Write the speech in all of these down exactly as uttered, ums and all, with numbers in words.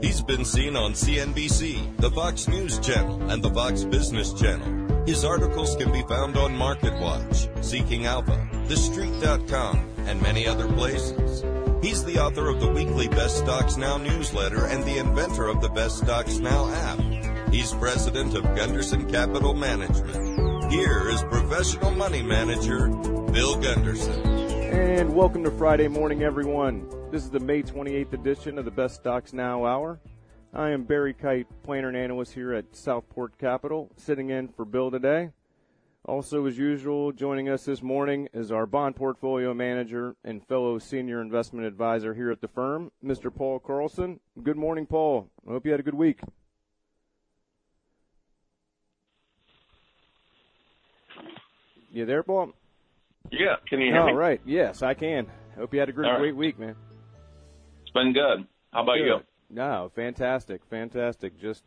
He's been seen on C N B C, the Fox News Channel, and the Fox Business Channel. His articles can be found on MarketWatch, Seeking Alpha, The Street dot com, and many other places. He's the author of the weekly Best Stocks Now newsletter and the inventor of the Best Stocks Now app. He's president of Gunderson Capital Management. Here is professional money manager, Bill Gunderson. And welcome to Friday morning, everyone. This is the May twenty-eighth edition of the Best Stocks Now Hour. I am Barry Kite, planner and analyst here at Southport Capital, sitting in for Bill today. Also, as usual, joining us this morning is our bond portfolio manager and fellow senior investment advisor here at the firm, Mister Paul Carlson. Good morning, Paul. I hope you had a good week. You there, Paul? Yeah, can you hear me? All right, yes, I can. Hope you had a great, right. great week, man. It's been good. How about good. you? No, fantastic, fantastic. Just,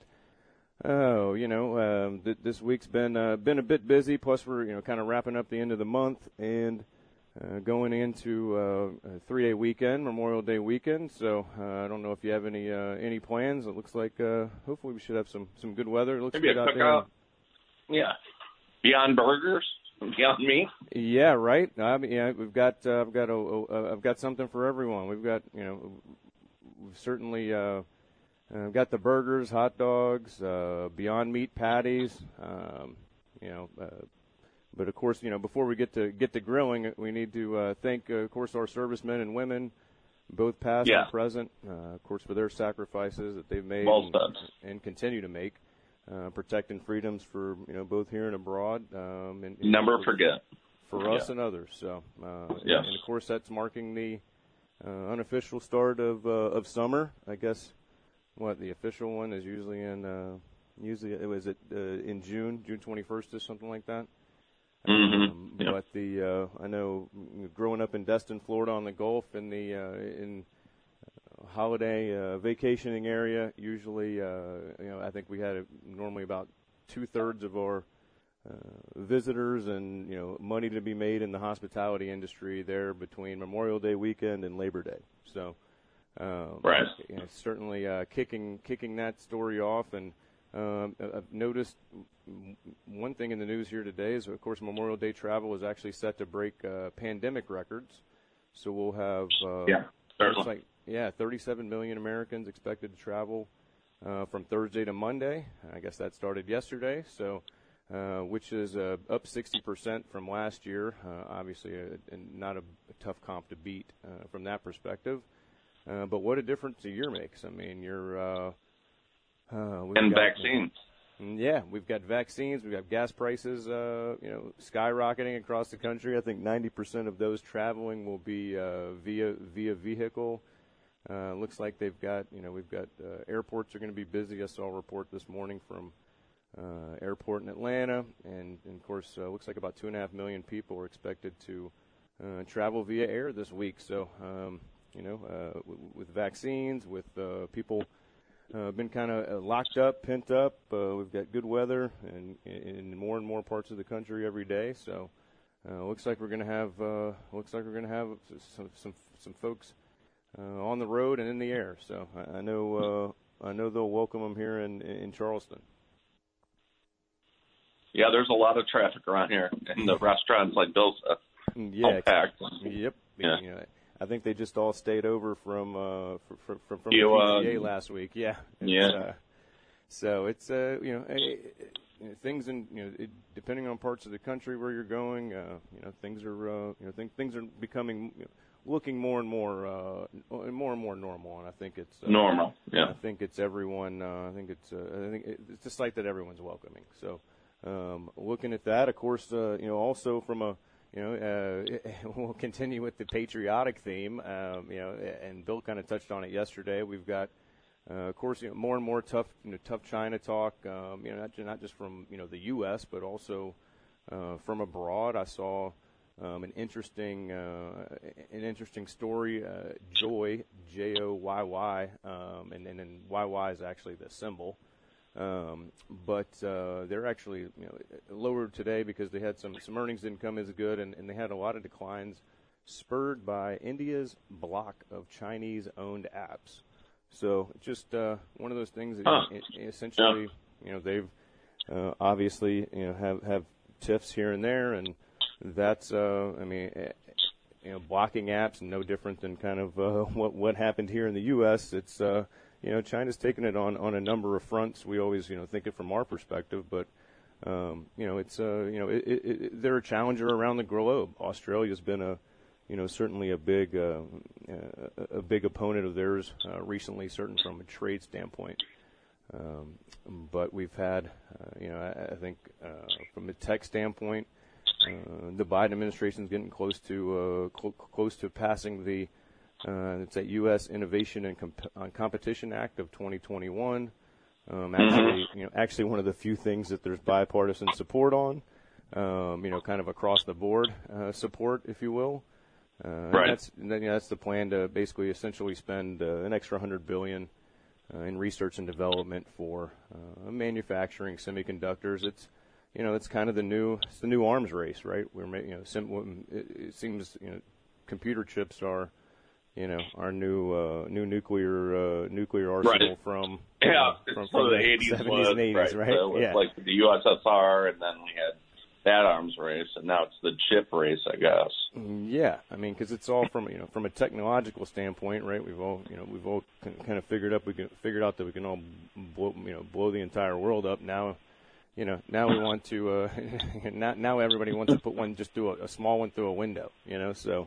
oh, you know, um, th- this week's been uh, been a bit busy. Plus, we're you know kind of wrapping up the end of the month and uh, going into uh, a three-day weekend, Memorial Day weekend. So uh, I don't know if you have any uh, any plans. It looks like uh, hopefully we should have some, some good weather. It looks Maybe good a out there. cookout. Yeah, Beyond Burgers, Beyond Meat. Yeah, right. I mean, yeah, we've got uh, I've got a, a, I've got something for everyone. We've got you know. We've certainly uh, uh, got the burgers, hot dogs, uh, Beyond Meat patties, um, you know. Uh, but of course, you know, before we get to get to grilling, we need to uh, thank, uh, of course, our servicemen and women, both past yeah. and present, uh, of course, for their sacrifices that they've made well and, and continue to make, uh, protecting freedoms for you know both here and abroad. Um, and, and Never for, forget for us yeah. and others. So, uh, yes. and, and of course, that's marking the Uh, unofficial start of uh, of summer. I guess what the official one is usually in uh, usually it was it uh, in June, June twenty-first or something like that. Mm-hmm. Um, yep. But the uh, I know growing up in Destin, Florida, on the Gulf in the uh, in uh, holiday uh, vacationing area, usually uh, you know I think we had a, normally about two thirds of our Uh, visitors and you know money to be made in the hospitality industry there between Memorial Day weekend and Labor Day. So, um, right, you know, certainly uh, kicking kicking that story off. And um, I've noticed one thing in the news here today is, of course, Memorial Day travel is actually set to break uh, pandemic records. So we'll have uh, yeah, certainly. like yeah, thirty-seven million Americans expected to travel uh, from Thursday to Monday. I guess that started yesterday. So. Uh, which is uh, up sixty percent from last year. Uh, obviously, a, a, not a, a tough comp to beat uh, from that perspective. Uh, but what a difference a year makes. I mean, you're uh, uh, we've and got, vaccines. Uh, yeah, we've got vaccines. We've got gas prices, uh, you know, skyrocketing across the country. I think ninety percent of those traveling will be uh, via via vehicle. Uh, looks like they've got, you know, we've got uh, airports are going to be busy. I saw a report this morning from. Uh, airport in Atlanta, and, and of course, uh, looks like about two and a half million people are expected to uh, travel via air this week. So, um, you know, uh, w- with vaccines, with uh, people uh, been kind of uh, locked up, pent up. Uh, we've got good weather, and in more and more parts of the country every day. So, uh, looks like we're going to have uh, looks like we're going to have some some some folks uh, on the road and in the air. So, I, I know uh, I know they'll welcome them here in in Charleston. Yeah, there's a lot of traffic around here, and the restaurants, like Bill said, yeah, all packed. Yep. Yeah. You know, I think they just all stayed over from uh, from from, from you, the P C A uh, last week. Yeah. It's, yeah. Uh, so it's uh, you know, it, it, things in you know it, depending on parts of the country where you're going, uh, you know things are uh, you know th- things are becoming you know, looking more and more uh, more and more normal, and I think it's uh, normal. Yeah. I think it's everyone. Uh, I think it's uh, I think it's a site that everyone's welcoming. So. Um, looking at that, of course, uh, you know, also from a, you know, uh, we'll continue with the patriotic theme, um, you know, and Bill kind of touched on it yesterday. We've got, uh, of course, you know, more and more tough, you know, tough China talk, um, you know, not, not just from, you know, the U S, but also uh, from abroad. I saw um, an interesting, uh, an interesting story, uh, Joy, J O Y Y, um, and, and then Y Y is actually the symbol. Um, but uh, they're actually you know, lower today because they had some, some earnings didn't come as good, and, and they had a lot of declines spurred by India's block of Chinese-owned apps. So just uh, one of those things that huh. essentially, yeah. you know, they've uh, obviously, you know, have, have tiffs here and there, and that's, uh, I mean, you know, blocking apps, no different than kind of uh, what what happened here in the U S. It's, uh, you know, China's taken it on, on a number of fronts. We always, you know, think it from our perspective, but, um, you know, it's, uh, you know, it, it, it, they're a challenger around the globe. Australia's been a, you know, certainly a big, uh, uh, a big opponent of theirs uh, recently, certainly from a trade standpoint. Um, but we've had, uh, you know, I, I think uh, from a tech standpoint, uh, the Biden administration is getting close to uh, cl- close to passing the uh, it's that U S Innovation and Comp- uh, Competition Act of twenty twenty-one. Um, actually, you know, actually one of the few things that there's bipartisan support on, um, you know, kind of across the board uh, support, if you will. Uh, right. That's you know, that's the plan to basically essentially spend uh, an extra hundred billion uh, in research and development for uh, manufacturing semiconductors. It's you know it's kind of the new it's the new arms race, right? We're you know sim- it, it seems you know computer chips are you know our new uh, new nuclear uh, nuclear arsenal right. from yeah uh, from, so from the the eighties seventies was, and eighties, right? right? So it was yeah. like the U S S R, and then we had that arms race, and now it's the chip race, I guess. Yeah, I mean, because it's all from you know from a technological standpoint, right? We've all you know we've all kind of figured up we can figured out that we can all blow, you know blow the entire world up. Now, you know now we want to uh, now now everybody wants to put one just through a, a small one through a window, you know. So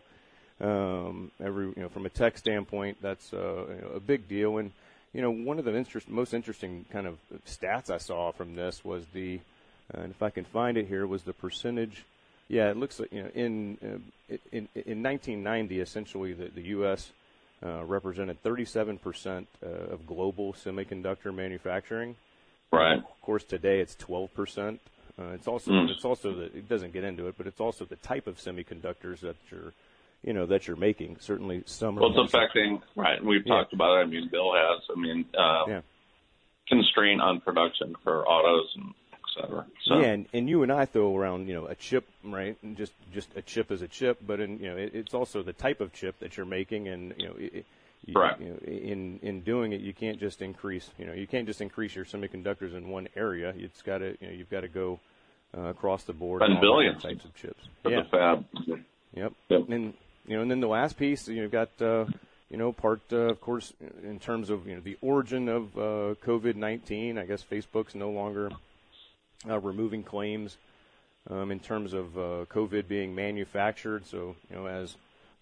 um, every you know from a tech standpoint, that's uh, you know, a big deal. And you know one of the interest, most interesting kind of stats I saw from this was the Uh, and if I can find it here, was the percentage. Yeah, it looks like you know in uh, in in nineteen ninety, essentially the, the U S uh, represented thirty-seven percent uh, of global semiconductor manufacturing. Right. Uh, of course, today it's twelve percent. Uh, it's also mm. it's also the, it doesn't get into it, but it's also the type of semiconductors that you're you know that you're making. Certainly, some. Well, it's affecting right. We've yeah. talked about it. I mean, Bill has. I mean, uh, yeah. constraint on production for autos and. So. Yeah, and, and you and I throw around, you know, a chip, right? And just, just a chip is a chip, but in, you know, it, it's also the type of chip that you're making, and you know, it, you, right. you know, in in doing it, you can't just increase, you know, you can't just increase your semiconductors in one area. It's got to, you know, you've got to go uh, across the board. And billions types of chips. For yeah. the fab. Yep. Yep. And you know, and then the last piece, you've got, uh, you know, part uh, of course, in terms of you know the origin of uh, COVID nineteen. I guess Facebook's no longer. Uh, removing claims um, in terms of uh, COVID being manufactured. So, you know, as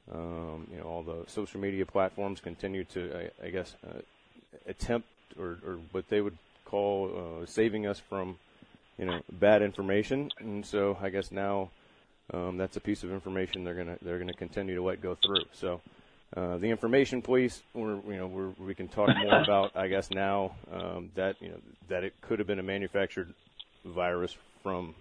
um, you know, all the social media platforms continue to, I, I guess, uh, attempt or, or what they would call uh, saving us from, you know, bad information. And so, I guess now um, that's a piece of information they're gonna they're gonna continue to let go through. So. Uh, the information police, we're, you know, we're, we can talk more about, I guess, now um, that you know that it could have been a manufactured virus from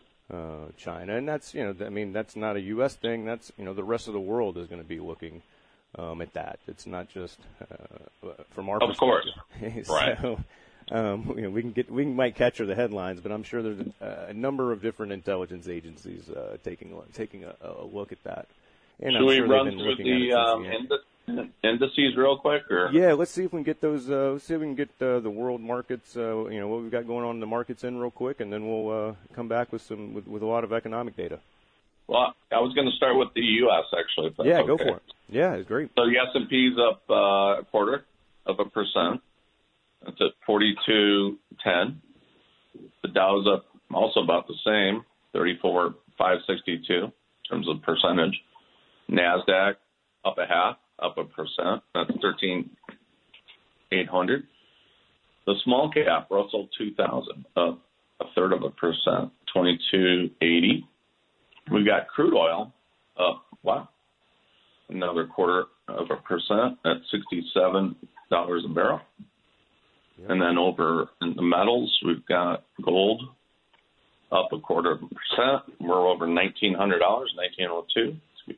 uh, China, and that's you know, I mean, that's not a U S thing. That's you know, the rest of the world is going to be looking um, at that. It's not just uh, from our of perspective. Course, so, right? Um, you know, we can get we might capture the headlines, but I'm sure there's a, a number of different intelligence agencies uh, taking taking a, a look at that. And Should I'm we sure run they've been through looking the, at it um, since the ind- indices real quick? Or? Yeah, let's see if we can get those. Uh, let's see if we can get uh, the world markets. Uh, you know what we've got going on in the markets in real quick, and then we'll uh, come back with some with, with a lot of economic data. Well, I was going to start with the U S actually. If that's yeah, okay. go for it. Yeah, it's great. So the S and P's up uh, a quarter of a percent. That's at forty-two ten. The Dow's up also about the same, thirty-four five sixty-two in terms of percentage. NASDAQ up a half, up a percent. That's thirteen eight hundred. The small cap, Russell two thousand, up a third of a percent, twenty-two eighty. We've got crude oil up, wow, another quarter of a percent at sixty-seven dollars a barrel. Yep. And then over in the metals, we've got gold up a quarter of a percent. We're over nineteen hundred dollars, nineteen oh two.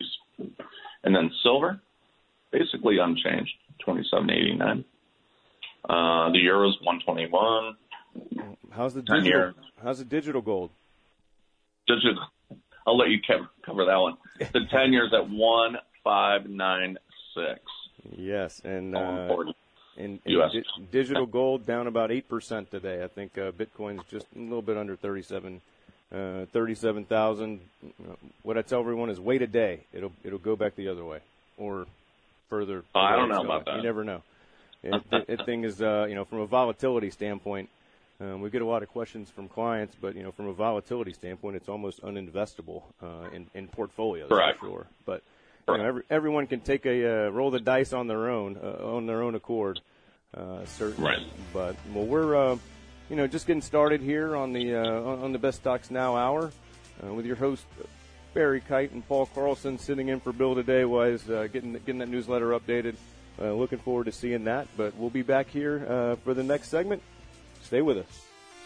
And then silver, basically unchanged, twenty-seven eighty-nine. Uh, the euro's one twenty-one. How's the digital? How's the digital gold? Digital. I'll let you cover that one. The ten years at one five nine six. Yes, and uh, And, U S and di- digital gold down about eight percent today. I think uh, Bitcoin's just a little bit under thirty-seven, uh, thirty-seven thousand. What I tell everyone is wait a day. It'll it'll go back the other way or further. Oh, I don't know about that. You never know. It, the, the thing is, uh, you know, from a volatility standpoint, um, we get a lot of questions from clients, but, you know, from a volatility standpoint, it's almost uninvestable uh, in, in portfolios, Correct. for sure. But, you know, every, everyone can take a uh, roll the dice on their own, uh, on their own accord, uh, certainly. Right. But, well, we're, uh, you know, just getting started here on the uh, on the Best Stocks Now hour uh, with your host, Barry Kite and Paul Carlson, sitting in for Bill today while he's uh, getting, getting that newsletter updated. Uh, looking forward to seeing that, but we'll be back here uh, for the next segment. Stay with us.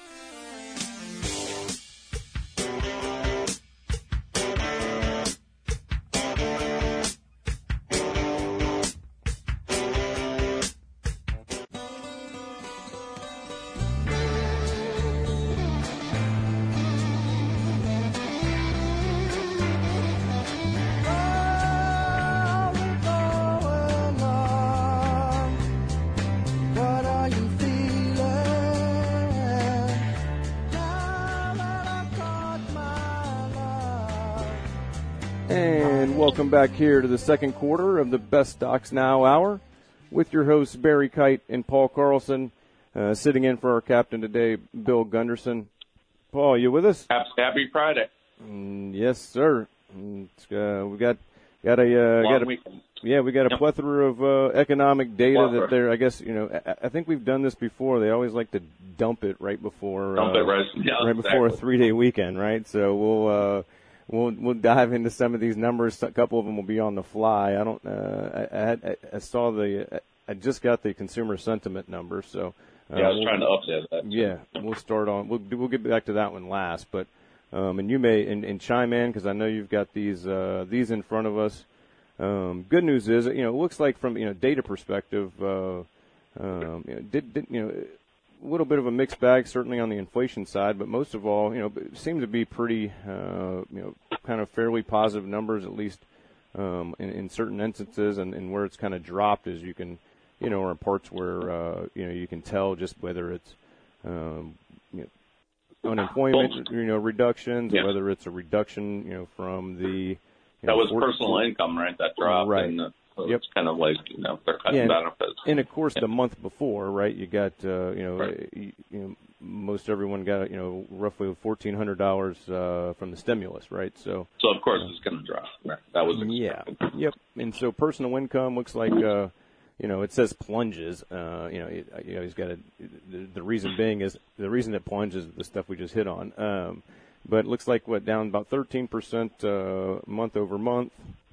Welcome back here to the second quarter of the Best Stocks Now hour with your hosts Barry Kite and Paul Carlson. Uh, sitting in for our captain today, Bill Gunderson. Paul, you with us? Happy Friday. Mm, yes, sir. Mm, uh, we got got a uh, Long got a weekend. yeah, we got a Yep. plethora of uh, economic data Plethora. that they're. I guess you know. I, I think we've done this before. They always like to dump it right before Dump uh, it right, yeah, right before a exactly. three day weekend, right? So we'll. Uh, We'll we'll dive into some of these numbers. A couple of them will be on the fly. I don't. Uh, I, I I saw the. I just got the consumer sentiment number. So uh, Yeah, I was we'll, trying to update that. Yeah, we'll start on. We'll we'll get back to that one last. But um, and you may and, and chime in because I know you've got these uh, these in front of us. Um, good news is, you know, it looks like from you know data perspective, uh, um, you know, did did you know. A little bit of a mixed bag, certainly on the inflation side, but most of all, you know, it seems to be pretty, uh, you know, kind of fairly positive numbers, at least um, in, in certain instances, and, and where it's kind of dropped is you can, you know, or in parts where, uh, you know, you can tell just whether it's, um, you know, unemployment, you know, reductions, Yeah. or whether it's a reduction, you know, from the. You That know, was four- personal income, right? That dropped. Right. And, uh, so Yep. It's kind of like, you know, they're cutting Yeah, benefits. And of course, Yeah. the month before, right? You got, uh, you know, Right. you, you know, most everyone got, you know, roughly fourteen hundred dollars uh, from the stimulus, right? So, So, of course, it's going to drop. Right. That was yeah, expected. yep. And so, personal income looks like, uh, you know, it says plunges. Uh, you know, it, you know, he's got a. The, the reason being is the reason it plunges is the stuff we just hit on. Um, but it looks like what down about thirteen percent uh, month over month.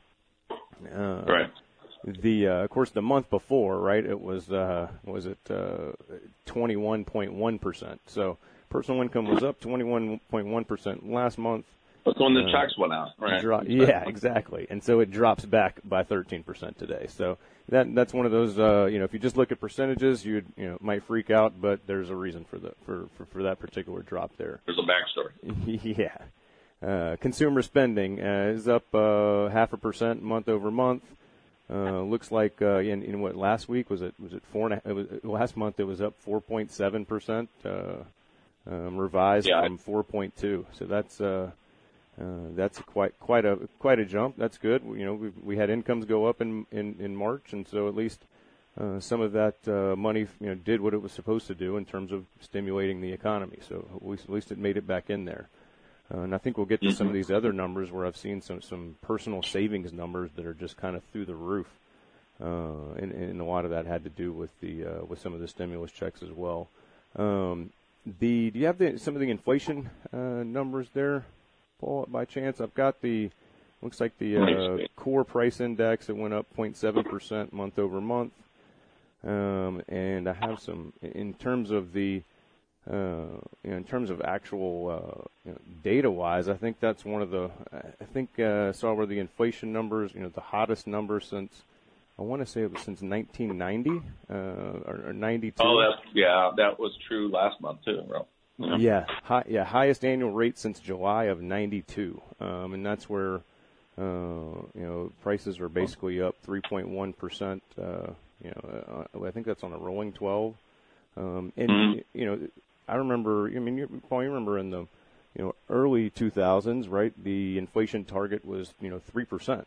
Uh, Right. The uh, of course the month before, right? It was uh, was it twenty-one point one percent. So personal income was up twenty-one point one percent last month. That's when the Uh, checks went out, right? Dro- yeah, exactly. And so it drops back by thirteen percent today. So that that's one of those. Uh, you know, if you just look at percentages, you you know might freak out, but there's a reason for the for for, for that particular drop there. There's a backstory. Yeah. Uh, consumer spending uh, is up uh, half a percent month over month. Uh, looks like uh, in, in what last week was it was it four and a, it was last month it was up four point seven percent uh, um, revised Yeah. from four point two. So that's uh, uh, that's quite quite a quite a jump. That's good. You know we we had incomes go up in in, in March, and so at least uh, some of that uh, money you know did what it was supposed to do in terms of stimulating the economy. So at least, at least it made it back in there. Uh, and I think we'll get to some of these other numbers where I've seen some, some personal savings numbers that are just kind of through the roof, uh, and, and a lot of that had to do with the uh, with some of the stimulus checks as well. Um, the do you have the, some of the inflation uh, numbers there, Paul? By chance, I've got the looks like the uh, core price index. It went up zero point seven percent month over month, um, and I have some in terms of the. Uh, you know, in terms of actual uh, you know, data-wise, I think that's one of the. I think uh, I saw where the inflation numbers, you know, the hottest number since I want to say it was since nineteen ninety uh, or, or ninety-two. Oh, that's, yeah, that was true last month too, bro. Yeah. Yeah, high, yeah, highest annual rate since July of ninety-two, um, and that's where uh, you know prices are basically up three point one percent. Uh, You know, uh, I think that's on a rolling twelve. Um, and mm-hmm. you know, I remember. I mean, you, Paul, you remember in the you know early two thousands, right? The inflation target was you know three percent.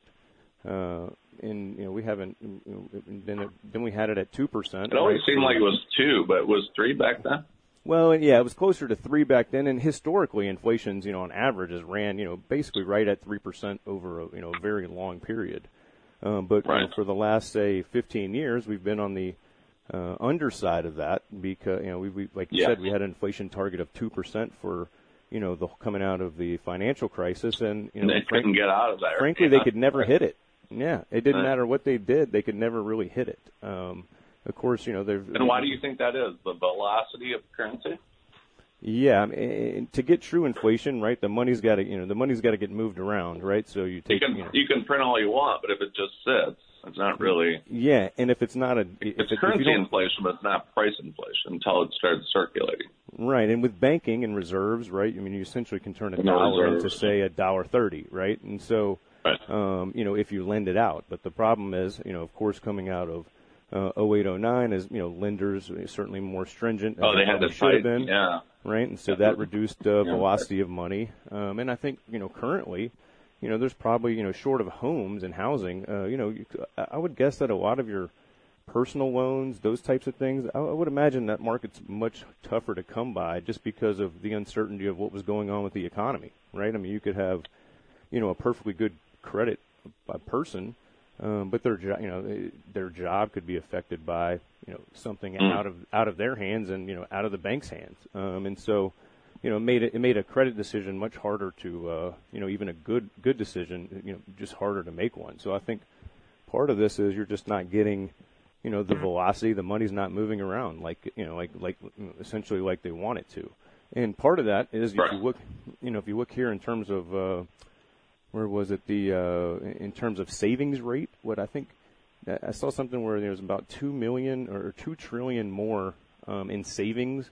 Uh, and you know we haven't. You know, then then we had it at two percent. It always right? seemed like it was two, but it was three back then. Well, yeah, it was closer to three back then, and historically, inflation's you know on average has ran you know basically right at three percent over a you know a very long period. Um, but right. you know, for the last say fifteen years, we've been on the uh, underside of that because you know we, we like you yeah. said we had an inflation target of two percent for you know the coming out of the financial crisis, and you know and they frank, couldn't get out of there. Frankly, yeah. they could never right. hit it. Yeah, it didn't right. matter what they did; they could never really hit it. Um, of course, you know they're. And why do you think that is? The velocity of currency? Yeah, I mean, to get true inflation, right? The money's got to, you know, the money's got to get moved around, right? So you take, you can you, know, you can print all you want, but if it just sits, it's not really. Yeah, and if it's not a, if it's it, currency if you don't, inflation, but it's not price inflation until it starts circulating. Right, and with banking and reserves, right? I mean, you essentially can turn a And dollar reserves. into say a dollar thirty, right? And so, right. um, you know, if you lend it out, but the problem is, you know, of course, coming out of uh, oh eight oh nine, is you know, lenders certainly more stringent. Oh, they had to should have fight. been. Yeah. Right, and so that reduced uh, velocity of money. Um, and I think, you know, currently, you know, there's probably, you know, short of homes and housing, uh, you know, you, I would guess that a lot of your personal loans, those types of things, I, I would imagine that market's much tougher to come by just because of the uncertainty of what was going on with the economy, right? I mean, you could have, you know, a perfectly good credit by person, um, but their, jo- you know, their job could be affected by, you know, something mm. out of out of their hands and you know out of the bank's hands, um, and so, you know, it made it, it made a credit decision much harder to, uh, you know, even a good good decision, you know, just harder to make one. So I think part of this is you're just not getting, you know, the velocity, the money's not moving around like you know like like essentially like they want it to, and part of that is if you look, you know, if you look here in terms of uh, where was it the uh, in terms of savings rate, what I think. I saw something where there was about two million or two trillion more um, in savings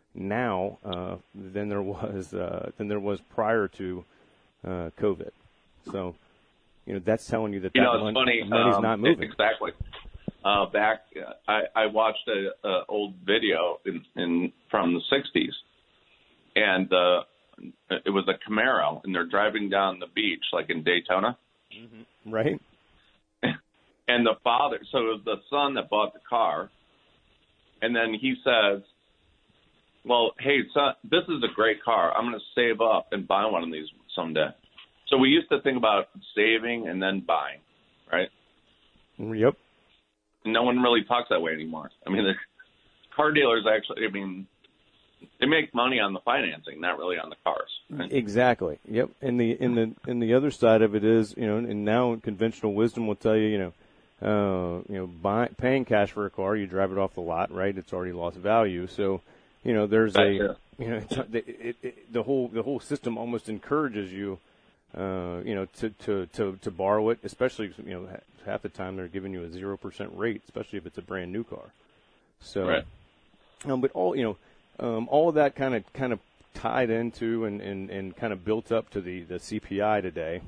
now uh, than there was uh, than there was prior to uh, COVID. So, you know, that's telling you that you that know, it's mon- funny. money's um, not moving. Exactly. Uh, back, uh, I, I watched a, a old video in, in from the sixties, and uh, it was a Camaro, and they're driving down the beach like in Daytona. Mm-hmm. Right. And the father, so it was the son that bought the car, and then he says, well, hey, son, this is a great car. I'm going to save up and buy one of these someday. So we used to think about saving and then buying, right? Yep. No one really talks that way anymore. I mean, the car dealers actually, I mean, they make money on the financing, not really on the cars. Right? Exactly. Yep. And the in the in the other side of it is, you know, and now conventional wisdom will tell you, you know, Uh, you know, buy, paying cash for a car, you drive it off the lot, right? It's already lost value. So, you know, there's That's a, it. you know, it, it, it, the whole the whole system almost encourages you, uh, you know, to, to, to, to borrow it, especially, you know, half the time they're giving you a zero percent rate, especially if it's a brand new car. So, right. um, but all, you know, um, all of that kind of kind of tied into and, and, and kind of built up to the, the C P I today.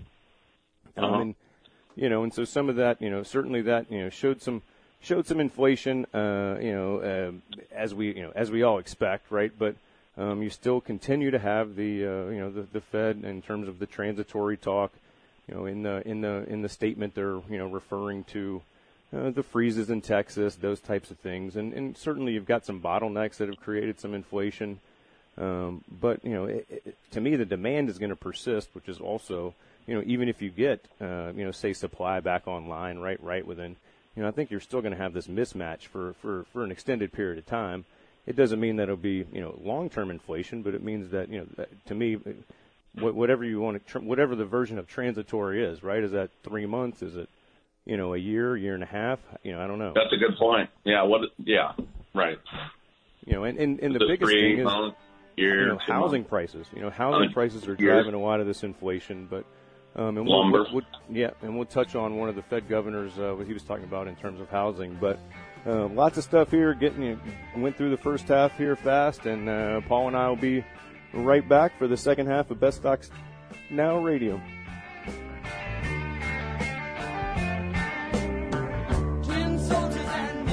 Um, Uh-huh. and, You know, and so some of that, you know, certainly that, you know, showed some showed some inflation, uh, you know, uh, as we, you know, as we all expect, right? But um, you still continue to have the, uh, you know, the, the Fed in terms of the transitory talk, you know, in the in the in the statement they're, you know, referring to uh, the freezes in Texas, those types of things, and and certainly you've got some bottlenecks that have created some inflation, um, but you know, it, it, to me the demand is going to persist, which is also. You know, even if you get, uh, you know, say supply back online, right, right within, you know, I think you're still going to have this mismatch for, for, for an extended period of time. It doesn't mean that it'll be, you know, long-term inflation, but it means that, you know, that, to me, whatever you want to, whatever the version of transitory is, right? Is that three months? Is it, you know, a year, year and a half? You know, I don't know. That's a good point. Yeah. What? Yeah. Right. You know, and, and, and the, the biggest three thing is, months, year, you know, housing months. prices. You know, housing prices are years. driving a lot of this inflation, but. Um, and Lumber. we'll, we'll, yeah, and we'll touch on one of the Fed governors, uh, what he was talking about in terms of housing. But uh, lots of stuff here. Getting you know, went through the first half here fast, and uh, Paul and I will be right back for the second half of Best Stocks Now Radio. Tin soldiers and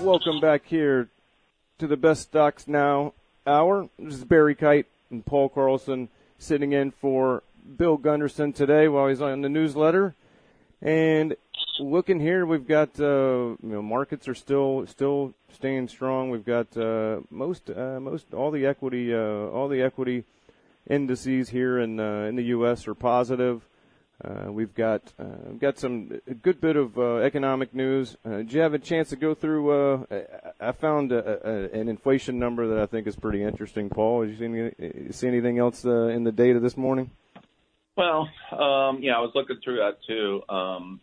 welcome back here to the Best Stocks Now Hour. This is Barry Kite and Paul Carlson sitting in for Bill Gunderson today while he's on the newsletter. And looking here, we've got uh, you know markets are still still staying strong. We've got uh, most uh, most all the equity uh, all the equity indices here in uh, in the U S are positive. Uh, we've got uh, we've got some a good bit of uh, economic news. Uh, did you have a chance to go through? Uh, I found a, a, an inflation number that I think is pretty interesting. Paul, did you see, any, see anything else uh, in the data this morning? Well, um, yeah, I was looking through that too. Um,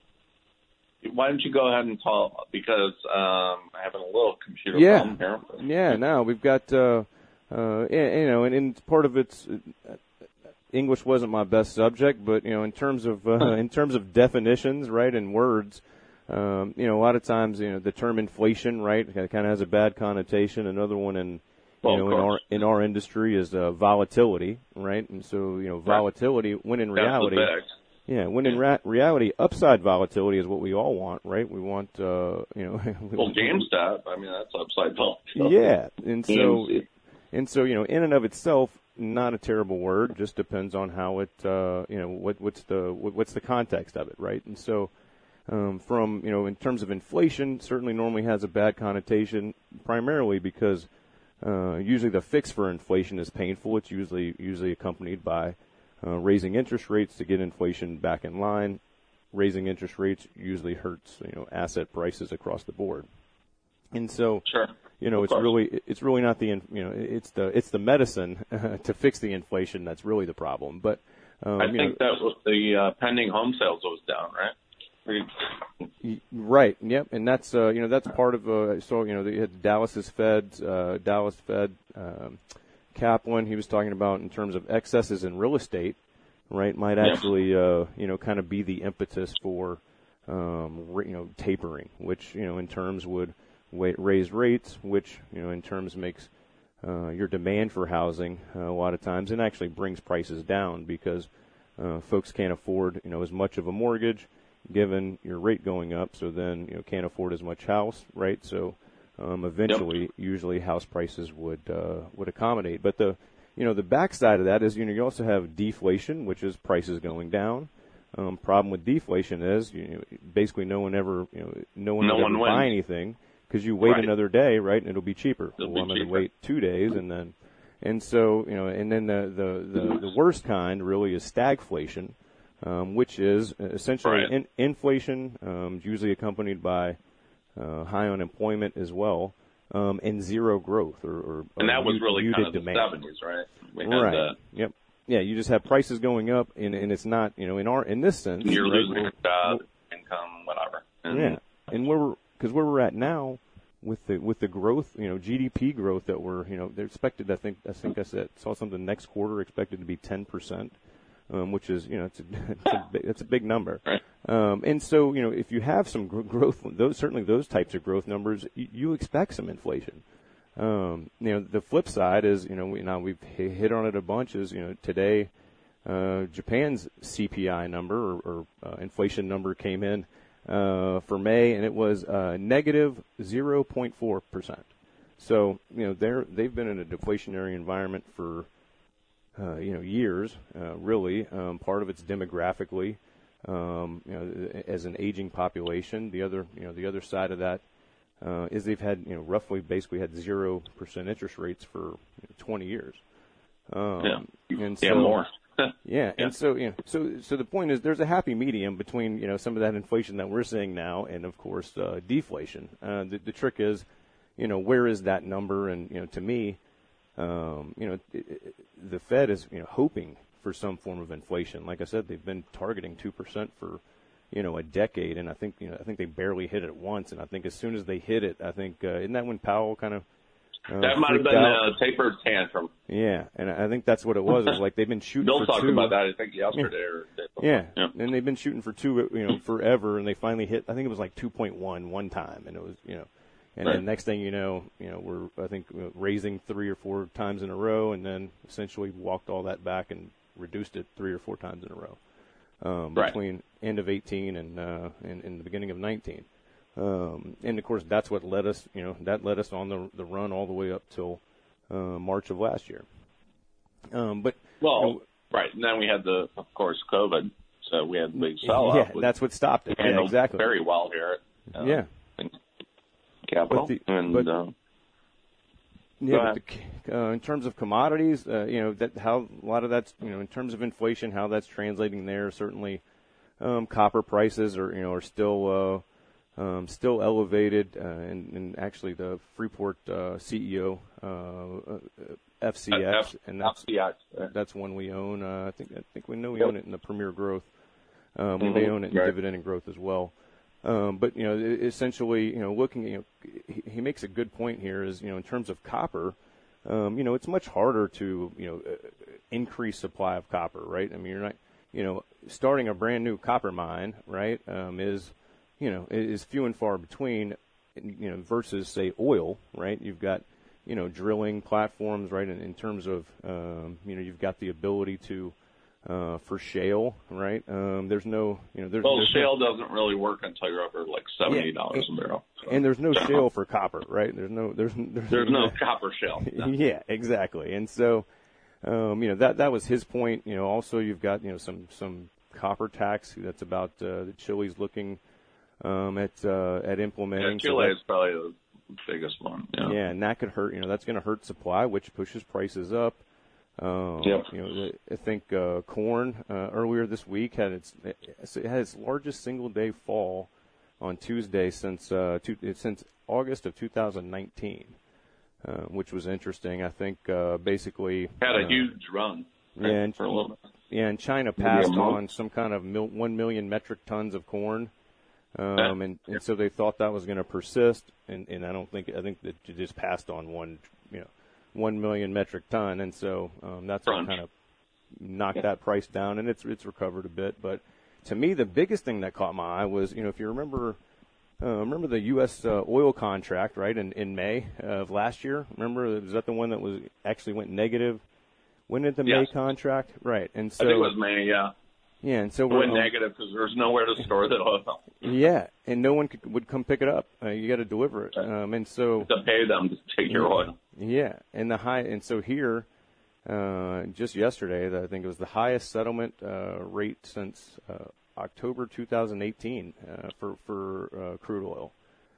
why don't you go ahead and talk, because um, I'm having a little computer yeah. problem here. Yeah, no, we've got uh, uh, you know, and, and part of it's. Uh, English wasn't my best subject, but you know, in terms of uh, in terms of definitions, right, and words, um, you know, a lot of times, you know, the term inflation, right, kind of has a bad connotation. Another one in, you well, know, in our in our industry is uh, volatility, right, and so you know, volatility when in reality, yeah, when in ra- reality, upside volatility is what we all want, right? We want, uh, you know, well, GameStop, I mean, that's upside volatility. Yeah, and so and so you know, in and of itself. Not a terrible word. Just depends on how it, uh, you know, what, what's the what, what's the context of it, right? And so, um, from you know, in terms of inflation, certainly normally has a bad connotation, primarily because uh, usually the fix for inflation is painful. It's usually usually accompanied by uh, raising interest rates to get inflation back in line. Raising interest rates usually hurts, you know, asset prices across the board, and so. Sure. You know, it's really it's really not the you know it's the it's the medicine uh, to fix the inflation that's really the problem. But um, I you think know, that was the uh, pending home sales was down, right? Right. Yep. And that's uh, you know that's part of uh, so you know you had Dallas's Fed uh, Dallas Fed um, Kaplan. He was talking about in terms of excesses in real estate, right? Might actually uh, you know kind of be the impetus for um, you know tapering, which you know in terms would. Raise rates, which you know in terms makes uh, your demand for housing uh, a lot of times, and actually brings prices down because uh, folks can't afford you know as much of a mortgage, given your rate going up. So then you know can't afford as much house, right? So um, eventually, yep. usually house prices would uh, would accommodate. But the you know the backside of that is you know you also have deflation, which is prices going down. Um, problem with deflation is you know, basically no one ever you know no one no would one ever wins. buy anything. Because you wait right. another day, right, and it'll be cheaper. It'll well, be I'm going to cheaper. wait two days, and then, and so you know, and then the the, the, the worst kind really is stagflation, um, which is essentially right. in, inflation, um, usually accompanied by uh, high unemployment as well, um, and zero growth or, or and that or was muted, really muted kind of demand. the seventies, right? We had right. That. Yep. Yeah, you just have prices going up, and, and it's not you know in our in this sense. You're right, losing your job, income, whatever. And yeah, and where we're because where we're at now. With the with the growth, you know, G D P growth that we're, you know, they're expected. I think I think I said saw something next quarter expected to be ten percent, um, which is, you know, it's a it's a, big, it's a big number. Right. Um, and so, you know, if you have some gr- growth, those certainly those types of growth numbers, you, you expect some inflation. Um, you know, the flip side is, you know, we, now we've hit on it a bunch. Is you know today, uh, Japan's C P I number or, or uh, inflation number came in. Uh, for May, and it was uh, negative zero point four percent. So you know they're they've been in a deflationary environment for uh, you know years, uh, really. Um, part of it's demographically, um, you know, as an aging population. The other you know the other side of that uh, is they've had you know roughly basically had zero percent interest rates for you know, twenty years. Um, yeah, and so, yeah, more. Yeah, yeah, and so you know, so so the point is, there's a happy medium between you know some of that inflation that we're seeing now, and of course uh, deflation. Uh, the, the trick is, you know, where is that number? And you know, to me, um, you know, it, it, the Fed is you know hoping for some form of inflation. Like I said, they've been targeting two percent for you know a decade, and I think you know I think they barely hit it once. And I think as soon as they hit it, I think uh, isn't that when Powell kind of Uh, that might have been out. a tapered tantrum. Yeah, and I think that's what it was. It was like they've been shooting Bill for talked two. about that, I think, yesterday yeah. or day yeah. yeah, and they've been shooting for two, you know, forever, and they finally hit. I think it was like two point one one time, and it was, you know, and right. then next thing you know, you know, we're I think raising three or four times in a row, and then essentially walked all that back and reduced it three or four times in a row um, right. between end of eighteen and uh, and, and the beginning of nineteen. Um, and of course, that's what led us, you know, that led us on the the run all the way up till uh, March of last year. Um, but well, you know, right, and then we had the, of course, COVID, so we had the big sell-off. Yeah, that's what stopped it. Yeah, exactly. Very well here. At, uh, yeah. Capital the, and. But, uh, Yeah, but the, uh, in terms of commodities, uh, you know, that how a lot of that's, you know, in terms of inflation, how that's translating there. Certainly, um, copper prices are, you know, are still uh, um, still elevated, uh, and, and actually the Freeport uh, C E O, uh, F C X, F- and that's F C X, yeah. that's one we own. Uh, I think I think we know we Yep. own it in the Premier Growth. Um, we Mm-hmm. may own it in right. Dividend and Growth as well. Um, but, you know, essentially, you know, looking, you know, he, he makes a good point here is, you know, in terms of copper, um, you know, it's much harder to, you know, uh, increase supply of copper, right? I mean, you're not, you know, starting a brand new copper mine, right, um, is, you know, is few and far between, you know, versus, say, oil, right? You've got, you know, drilling platforms, right, in, in terms of, um, you know, you've got the ability to, Uh, for shale, right? Um, there's no, you know, there's, Well, there's shale no, doesn't really work until you're over like seventy dollars yeah, a barrel. So. and there's no shale for copper, right? There's no, there's, there's, There's no copper shale. No. Yeah, exactly. And so, um, you know, that that was his point. You know, also you've got, you know, some some copper tax that's about uh, that Chile's looking um, at uh, at implementing. Yeah, Chile so is probably the biggest one. Yeah, yeah, and that could hurt. You know, that's going to hurt supply, which pushes prices up. Um, yep. You know, the, I think uh, corn uh, earlier this week had its it had its largest single day fall on Tuesday since uh, two, since August of two thousand nineteen, uh, which was interesting. I think uh, basically had a uh, huge run. Right, yeah, and, for a little bit. yeah, and China Maybe a passed month. on some kind of mil, one million metric tons of corn, um, Yeah. and, and so they thought that was going to persist, and, and I don't think I think that it just passed on one, you know. One million metric ton, and so um, that's what Crunch. kind of knocked Yeah. that price down, and it's it's recovered a bit. But to me, the biggest thing that caught my eye was, you know, if you remember, uh, remember the U S uh, oil contract, right, in, in May of last year. Remember, was that the one that was actually went negative? When did the Yes. May contract? Right, and so I think it was May. Yeah, yeah, and so it we're went um, negative because there's nowhere to store the oil. yeah, and no one could, would come pick it up. Uh, you got to deliver it, um, and so. To pay them to take your oil. Yeah, and the high, and so here, uh, just yesterday, I think it was the highest settlement uh, rate since uh, October two thousand eighteen uh, for for uh, crude oil.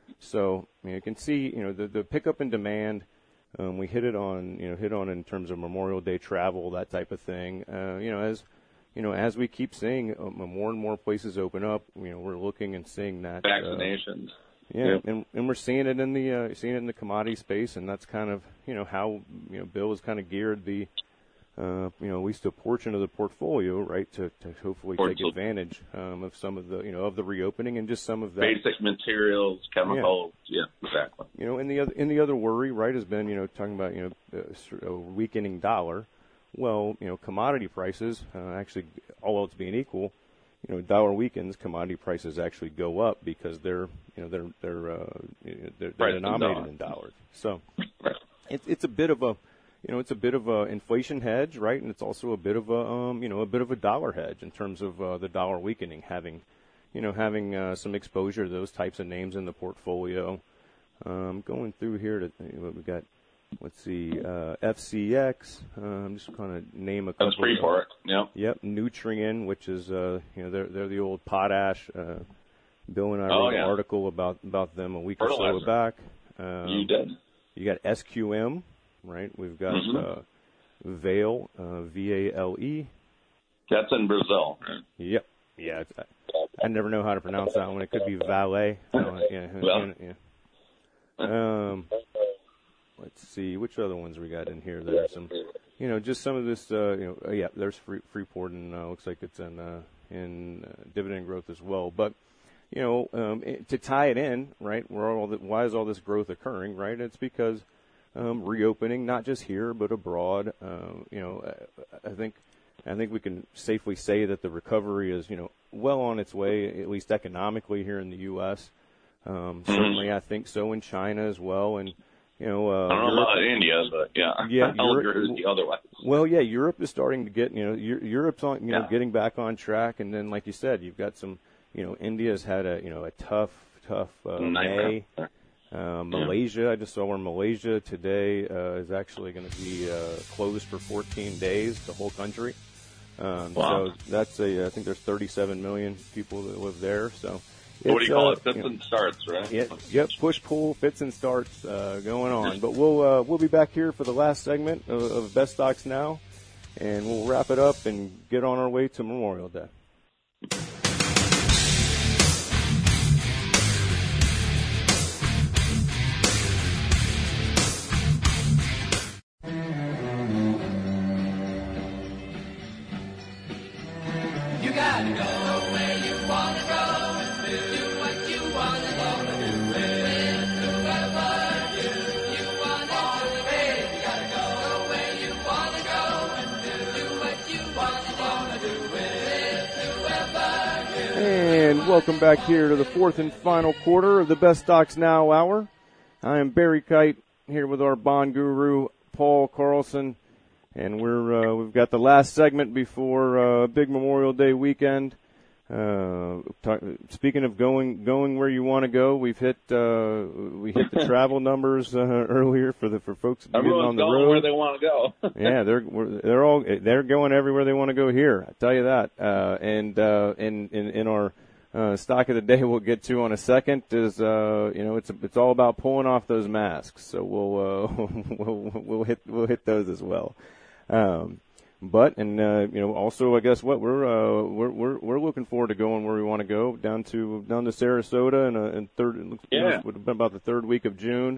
So I mean, you can see, you know, the the pickup in demand. Um, we hit it on, you know, hit on in terms of Memorial Day travel, that type of thing. Uh, you know, as you know, as we keep seeing uh, more and more places open up, you know, we're looking and seeing that Vaccinations. Uh, Yeah, Yep. and and we're seeing it in the uh, seeing it in the commodity space, and that's kind of, you know, how, you know, Bill has kind of geared the uh, you know, at least a portion of the portfolio, right, to, to hopefully take Portfolio. advantage um, of some of the, you know, of the reopening and just some of that. Basic materials, chemicals. Yeah, yeah exactly. You know, and the other and the other worry, right, has been, you know, talking about, you know, a, a weakening dollar. Well, you know, commodity prices uh, actually, all else being equal, you know, dollar weakens, commodity prices actually go up because they're, you know, they're they're uh, they're, they're denominated in dollars. So right. it's it's a bit of a, you know, it's a bit of a inflation hedge, right? And it's also a bit of a, um, you know, a bit of a dollar hedge in terms of uh, the dollar weakening, having, you know, having uh, some exposure to those types of names in the portfolio. Um, going through here to what we got. Let's see, uh, F C X. Uh, I'm just going to name a couple. That's Freeport. Yeah. Yep, Nutrien, which is, uh, you know, they're they're the old potash. Uh, Bill and I Oh, wrote yeah. an article about about them a week or Fertilizer. so back. Um, You did. You got S Q M, right? We've got Mhm. uh, Vale, uh, V A L E. That's in Brazil. Right? Yep. Yeah, it's, I, I never know how to pronounce that one. It could be Valet. Uh, yeah, Well. yeah. Um, let's see, which other ones we got in here? There's some, you know, just some of this. Uh, you know, uh, yeah, there's Free, Freeport, and uh, looks like it's in uh, in uh, dividend growth as well. But you know, um, it, to tie it in, right? Where all the, why is all this growth occurring? Right? It's because um, reopening, not just here but abroad. Uh, you know, I, I think I think we can safely say that the recovery is, you know, well on its way, at least economically here in the U S. Um, Mm-hmm. Certainly, I think so in China as well, and you know, uh, I don't know Europe- about India, but yeah, Yeah, I'll Europe- agree with you otherwise. well, yeah, Europe is starting to get, you know, Eu- Europe's on, you know, Yeah. getting back on track, and then, like you said, you've got some, you know, India's had a, you know, a tough, tough uh, May. Uh, Malaysia, I just saw where Malaysia today uh, is actually going to be uh, closed for fourteen days, the whole country. Um, wow. So that's a, I think there's thirty-seven million people that live there. So what do you call uh, it? Fits you know, and starts, right? Yeah, yep, push pull, fits and starts uh, going on. But we'll uh, we'll be back here for the last segment of, of Best Stocks Now, and we'll wrap it up and get on our way to Memorial Day. And welcome back here to the fourth and final quarter of the Best Stocks Now Hour. I am Barry Kite here with our bond guru, Paul Carlson, and we're uh, we've got the last segment before uh, big Memorial Day weekend. Uh, talk, speaking of going going where you want to go, we've hit uh, we hit the travel numbers uh, earlier for the for folks getting on the road where they want to go. Yeah, they're they're all they're going everywhere they want to go here. I tell you that. Uh, and uh, in, in in our uh, stock of the day, we'll get to on a second is uh, you know it's it's all about pulling off those masks. So we'll uh, we'll we'll hit we'll hit those as well. Um, But and uh, you know also I guess what we're uh, we're we're we're looking forward to going where we want to go down to down to Sarasota and uh, and third yeah would have been about the third week of June.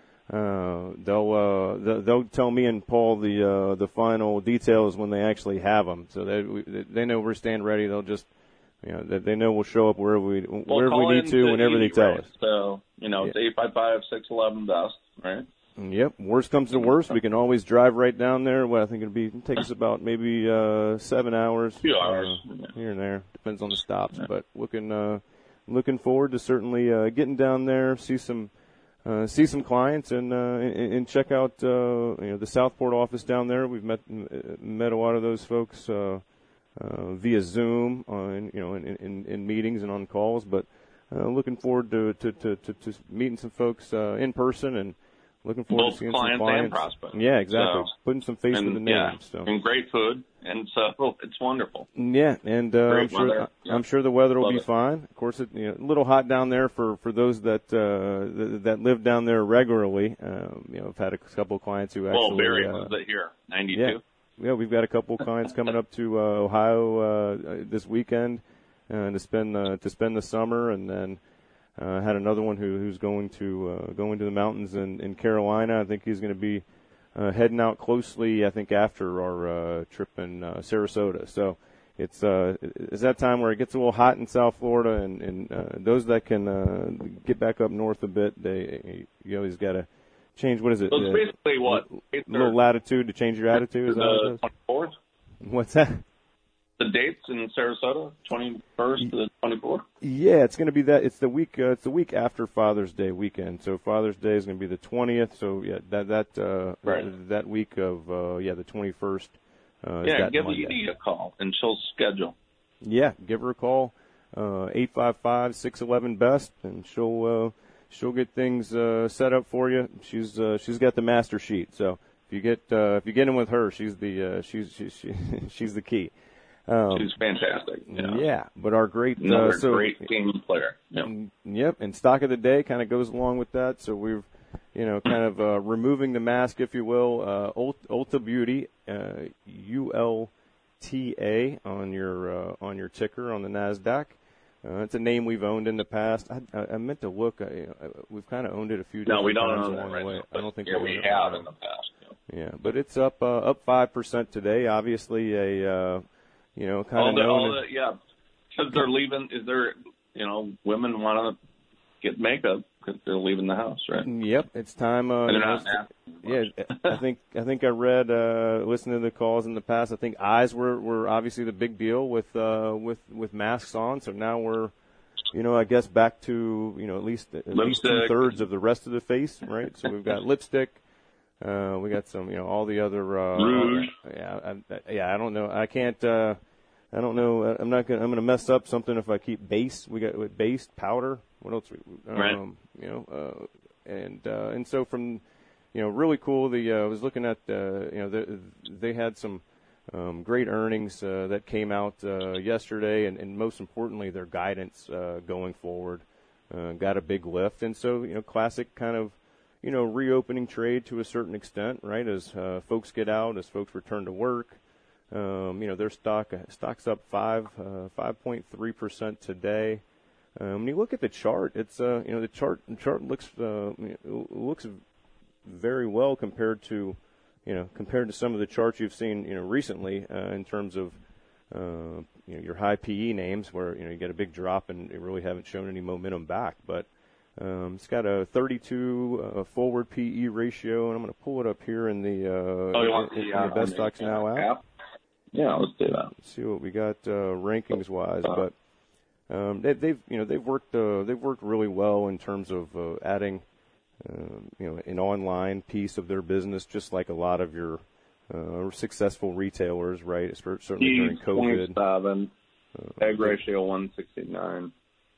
Uh, they'll uh, they'll tell me and Paul the uh, the final details when they actually have them. So they they know we're staying ready. They'll just you know they, they know we'll show up wherever we well, wherever we need to whenever they tell right. us. So you know it's yeah. eight five five six eleven best, right? Yep. Worst comes to worst, we can always drive right down there. Well, I think it'll be it'll take us about maybe uh, seven hours. A few hours uh, here and there, depends on the stops. Yeah. But looking uh, looking forward to certainly uh, getting down there, see some uh, see some clients, and, uh, and and check out uh, you know the Southport office down there. We've met met a lot of those folks uh, uh, via Zoom, on you know in, in, in meetings and on calls. But uh, looking forward to to, to, to to meeting some folks uh, in person and. Looking forward Both to seeing clients some clients and prospects. Yeah, exactly. So, Putting some face and, with the name. Yeah, so. and great food, and so it's wonderful. Yeah, and uh, I'm sure weather. Yeah. I'm sure the weather will Love be it. fine. Of course, it, you know, a little hot down there for, for those that uh, that, that live down there regularly. Um, you know, I've had a couple of clients who actually. Well, Barry uh, was it here, ninety-two. Yeah, yeah, we've got a couple of clients coming up to uh, Ohio uh, this weekend uh, to spend uh, to spend the summer, and then. Uh, had another one who, who's going to uh, going to the mountains in, in Carolina. I think he's going to be uh, heading out closely. I think after our uh, trip in uh, Sarasota. So it's uh, it's that time where it gets a little hot in South Florida, and, and uh, those that can uh, get back up north a bit, they you always got to change. What is it? So it's uh, basically what a little latitude to change your attitude. Is that what it is? twenty-fourth. What's that? The dates in Sarasota, twenty-first to the twenty-fourth. Yeah, it's going to be that. It's the week. Uh, it's the week after Father's Day weekend. So Father's Day is going to be the twentieth. So yeah, that that uh, right. that, that week of uh, yeah the twenty-first. Uh, yeah, give Monday. Edie a call and she'll schedule. Yeah, give her a call. Uh, eight five five six eleven best, and she'll uh, she'll get things uh, set up for you. She's uh, she's got the master sheet. So if you get uh, if you get in with her, she's the uh, she's she's she, she's the key. Um, She's fantastic. Yeah. yeah, but our great, Another uh, so, great team player. Yep. Yep, and stock of the day kind of goes along with that. So we've, you know, kind of uh, removing the mask, if you will. Uh, Ulta Beauty, uh, U L T A on your uh, on your ticker on the NASDAQ. Uh, it's a name we've owned in the past. I, I, I meant to look. I, I, we've kind of owned it a few no, different we don't times own along that right the way. now, I don't think yeah, we, we own have it. in the past. Yeah, yeah but it's up uh, up five percent today. Obviously, a uh, you know kind all of the, known. all the, yeah, because they're leaving. Is there you know women want to get makeup because they're leaving the house, right? Yep, it's time. Uh, and they're you know, not asking yeah, I think I think I read uh, listening to the calls in the past. I think eyes were, were obviously the big deal with uh, with with masks on. So now we're, you know, I guess back to you know at least at lipstick. least two thirds of the rest of the face, right? So we've got lipstick. Uh, we got some, you know, all the other. Uh, Rouge. Yeah, I, I, yeah. I don't know. I can't. Uh, I don't know. I'm not gonna. I'm gonna mess up something if I keep base. We got with base powder. What else? Um, right. You know, uh, and uh, and so from, you know, really cool. The uh, I was looking at. Uh, you know, the, they had some um, great earnings uh, that came out uh, yesterday, and, and most importantly, their guidance uh, going forward uh, got a big lift. And so, you know, classic kind of, you know, reopening trade to a certain extent, right? As uh, folks get out, as folks return to work. Um, you know, their stock stock's up five uh, five point three percent today. Um, when you look at the chart, it's uh, you know the chart the chart looks uh, looks very well compared to you know compared to some of the charts you've seen you know recently uh, in terms of uh, you know your high P E names where you know you get a big drop and you really haven't shown any momentum back. But um, it's got a thirty-two uh, forward P E ratio, and I'm going to pull it up here in the uh, oh, you want in, in the, uh, the Best Stocks Now app. Yeah, let's do that. Let's see what we got uh, rankings wise, but um, they, they've you know they've worked uh, they've worked really well in terms of uh, adding uh, you know an online piece of their business, just like a lot of your uh, successful retailers, right? Certainly during COVID. twenty-seven, uh, egg ratio one sixty-nine,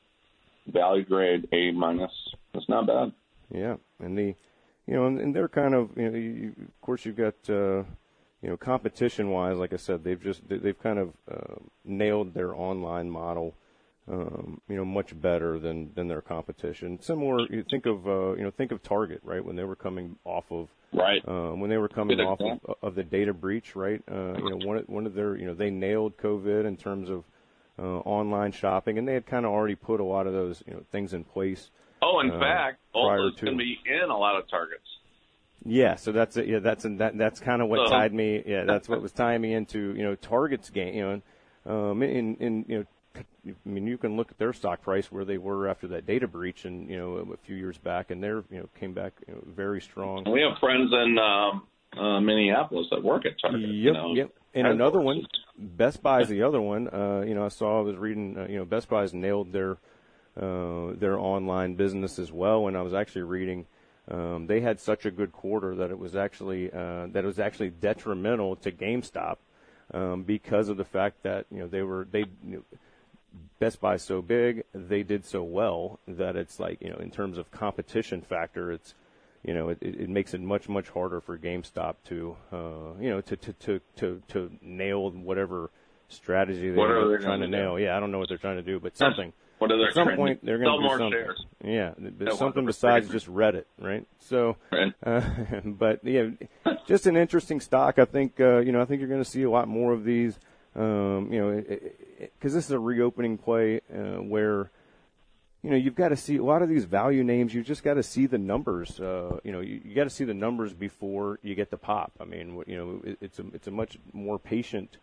value grade A minus. That's not bad. Yeah, and the you know and, and they're kind of you know you, of course you've got. Uh, You know, competition-wise, like I said, they've just they've kind of uh, nailed their online model, um, you know, much better than, than their competition. Similar, you think of uh, you know think of Target, right? When they were coming off of right uh, when they were coming off of, of the data breach, right? Uh, you know, one of, one of their you know they nailed COVID in terms of uh, online shopping, and they had kind of already put a lot of those you know things in place. Oh, in uh, fact, also it's going to be in a lot of Targets. Yeah, so that's it. Yeah, that's that. That's kind of what uh-huh. tied me. Yeah, that's what was tying me into you know Target's game. You know, um, in in you know, I mean, you can look at their stock price where they were after that data breach, and you know a few years back, and they're you know came back you know, very strong. We have friends in um, uh, Minneapolis that work at Target. Yep, you know, yep. And another one, Best Buy is the other one. Uh, you know, I saw I was reading. Uh, you know, Best Buy's nailed their uh, their online business as well, and I was actually reading. Um, they had such a good quarter that it was actually uh, that it was actually detrimental to GameStop um, because of the fact that you know they were they you know, Best Buy's so big, they did so well that it's like you know in terms of competition factor, it's you know it, it makes it much much harder for GameStop to uh, you know to, to to to to nail whatever strategy they are trying to nail. Yeah, I don't know what they're trying to do, but something. What are At some point, they're going to do more something. Shares. Yeah, but something besides just Reddit, right? So, right. Uh, but yeah, just an interesting stock. I think uh, you know, I think you're going to see a lot more of these. Um, you know, because this is a reopening play uh, where you know you've got to see a lot of these value names. You just got to see the numbers. Uh, you know, you, you got to see the numbers before you get the pop. I mean, you know, it, it's a it's a much more patient.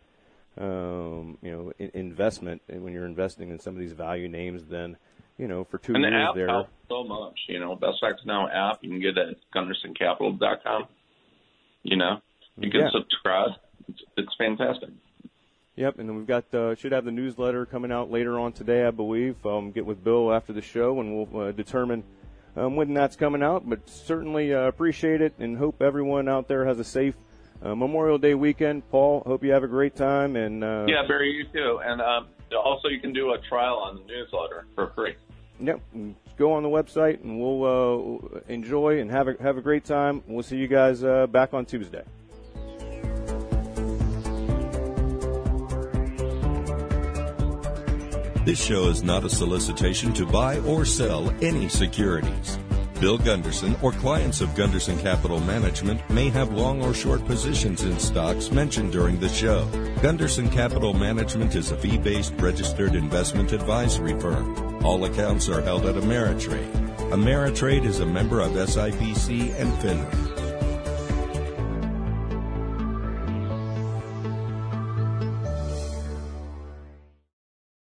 Um, you know, in, investment when you're investing in some of these value names, then you know for two and years the app there. Helps so much, you know, Best Stocks Now app you can get at Gunderson Capital dot com. You know, you can yeah. subscribe. It's, it's fantastic. Yep, and then we've got uh, should have the newsletter coming out later on today, I believe. Um, get with Bill after the show, and we'll uh, determine um, when that's coming out. But certainly uh, appreciate it, and hope everyone out there has a safe. Uh, Memorial Day weekend. Paul, hope you have a great time. And uh, yeah, Barry, you too. And um, also, you can do a trial on the newsletter for free. Yep. Go on the website, and we'll uh, enjoy and have a have a great time. We'll see you guys uh, back on Tuesday. This show is not a solicitation to buy or sell any securities. Bill Gunderson or clients of Gunderson Capital Management may have long or short positions in stocks mentioned during the show. Gunderson Capital Management is a fee-based registered investment advisory firm. All accounts are held at Ameritrade. Ameritrade is a member of S I P C and FINRA.